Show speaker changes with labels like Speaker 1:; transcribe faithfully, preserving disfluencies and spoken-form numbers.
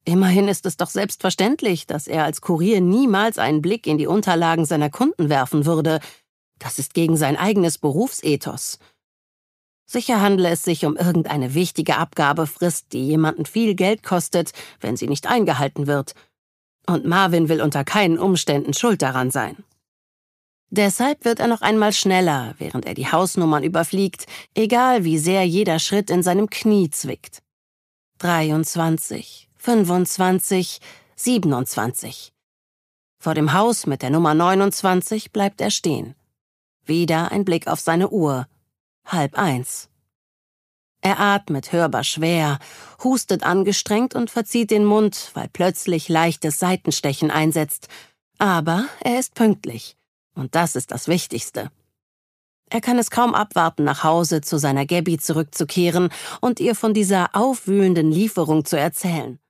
Speaker 1: Immerhin ist es doch selbstverständlich, dass er als Kurier niemals einen Blick in die Unterlagen seiner Kunden werfen würde. Das ist gegen sein eigenes Berufsethos. Sicher handle es sich um irgendeine wichtige Abgabefrist, die jemanden viel Geld kostet, wenn sie nicht eingehalten wird. Und Marvin will unter keinen Umständen schuld daran sein. Deshalb wird er noch einmal schneller, während er die Hausnummern überfliegt, egal wie sehr jeder Schritt in seinem Knie zwickt. dreiundzwanzig, fünfundzwanzig, siebenundzwanzig. Vor dem Haus mit der Nummer neunundzwanzig bleibt er stehen. Wieder ein Blick auf seine Uhr. Halb eins. Er atmet hörbar schwer, hustet angestrengt und verzieht den Mund, weil plötzlich leichtes Seitenstechen einsetzt. Aber er ist pünktlich. Und das ist das Wichtigste. Er kann es kaum abwarten, nach Hause zu seiner Gabby zurückzukehren und ihr von dieser aufwühlenden Lieferung zu erzählen.